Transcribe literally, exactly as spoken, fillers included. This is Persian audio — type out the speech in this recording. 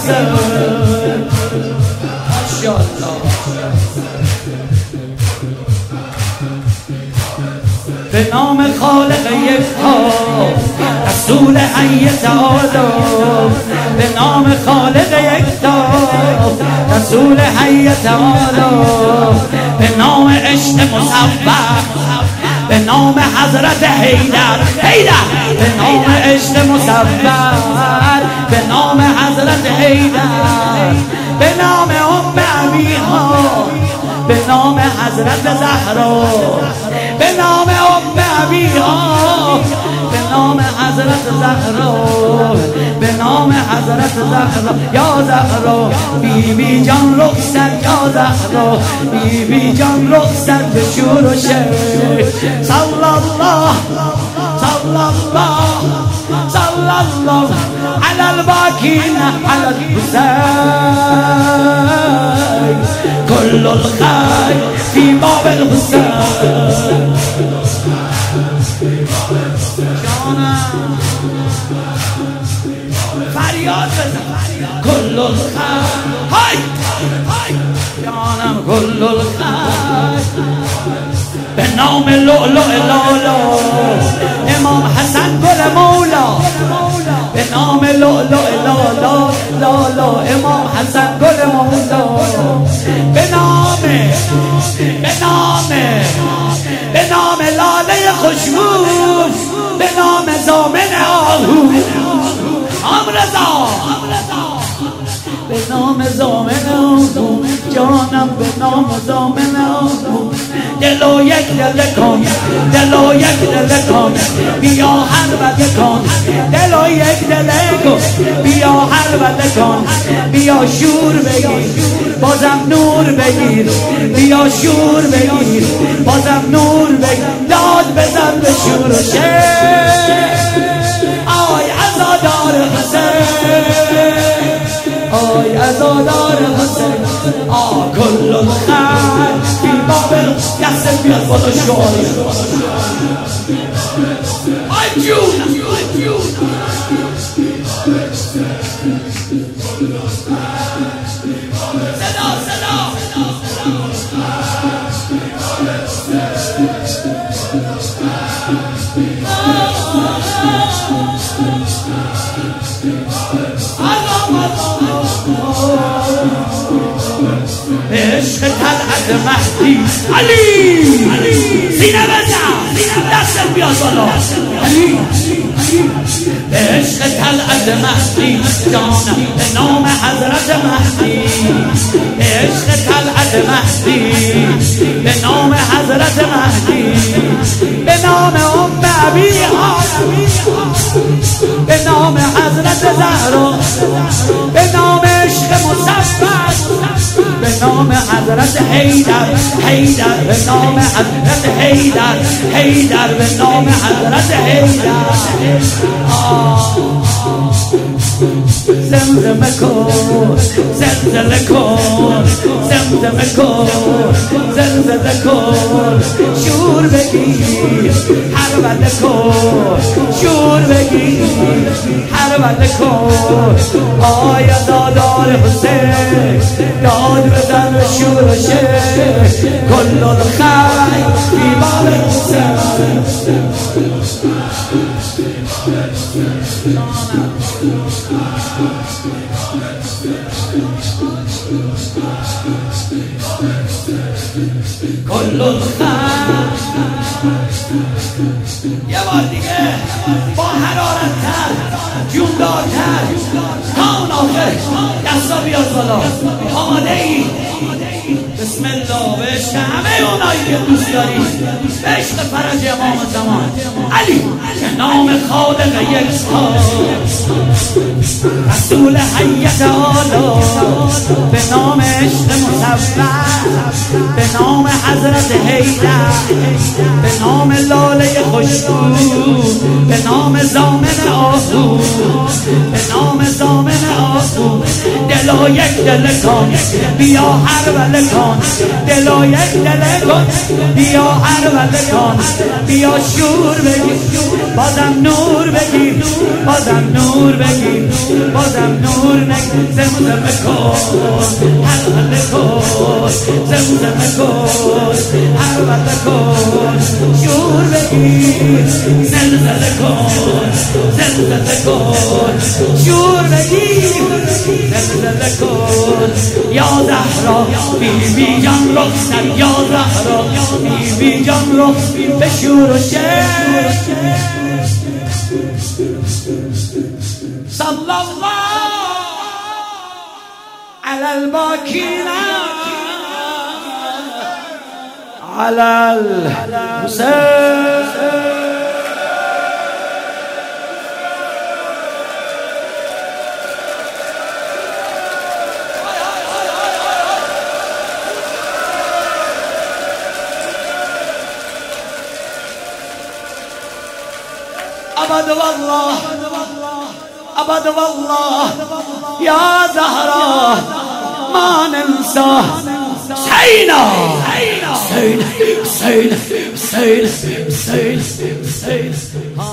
حسین. ماشاءالله. به نام خالق یکتا رسول حی تعالی، به نام خالق یکتا رسول حی تعالی، به نام عشق مصور، به نام حضرت حیدر حیدر، به نام عشق مصور، به نام حضرت حیدر، به نام ام ابیها، به نام حضرت زهرا، به نام ام ابیها، به نام حضرت زهرا، به نام حضرت زهرا. یا زهرا بی بی جان رخصت، یا زهرا بی بی جان رخصت به شور و شیر. صلی الله صلی الله صلی الله علی الباکین علی الحسین، کل الخیر فی باب الحسین. فریاد بزن کل الخیر، های جانم کل الخیر. به نام لؤلؤ لالا امام حسن گل مولا، به نام لؤلؤ لالا لالا امام حسن گل مولا، به نام به نام به نام لاله خوشبو، به نام زامن آهو امرزا، به نام زامن آهو جانم، به نام زامن آهو. دلو یک دل کن، دلو یک دل کن، بیا هر بده کن، دلو یک دل کن، بیا هر بده کن، بیا شور بگیر بازم نور بگیر، بیا شور بگیر بازم نور بگیر، داد بزن به شور و شیر. آی عزادار حسین، آی عزادار حسین، آ کل الخیر فی باب دست بیاد بالا شعاری. آی جون آی جون صدا صدا عشق طلعت مهدی علی، سینه بزن دست بیاد بالا علی. عشق طلعت مهدی جانم، به نام حضرت مهدی، عشق طلعت مهدی، به نام حضرت مهدی، به نام ام ابیها، به نام حضرت زهرا، به نام عشق مصور، به نام حضرت حیدر حیدر، به نام حضرت حیدر حیدر، به نام حضرت حیدر. زمزمه کن زلزله کن، زمزمه کن زلزله کن، شور بگیر هر بده کن، شور بگیر هر بده کن. آیا دادار حسین، داد بزن به شور و شیر، کل الخیر فی باب حسین. کل الخیر. یه بار دیگه با حرارت‌تر، جوندارتر تا اون آخر دستا بیاد بالا. آماده ای؟ بسم الله. به عشق همه اونایی که دوست داری، به عشق فرج امام زمان علی، به نام خالق یکتا رسول حی تعالی، به نام عشق مصور، به نام حضرت حیدر، به نام لاله خوشبو، به نام زامن آهو، به نام زامن آهو. دل دلا یک دل کن بیا هر ول کن دلا یک دل کن بیا هر ول کن بیا شور بگیر بازم نور بگیر بازم نور بگیر بازم نور نگیر زمزمه کن هر ول کن زمزمه کن هر ول کن شور بگیر زلزله کن زلزله کن شور بگیر زلزله کن یا زهرا بی بی جان رخ یا زهرا بی بی جان رخ به شور و شر صلی الله علی الباکین علی الحسین أبد والله أبد والله يا زهرة ما ننسى سينا سينا سينا سينا سينا سينا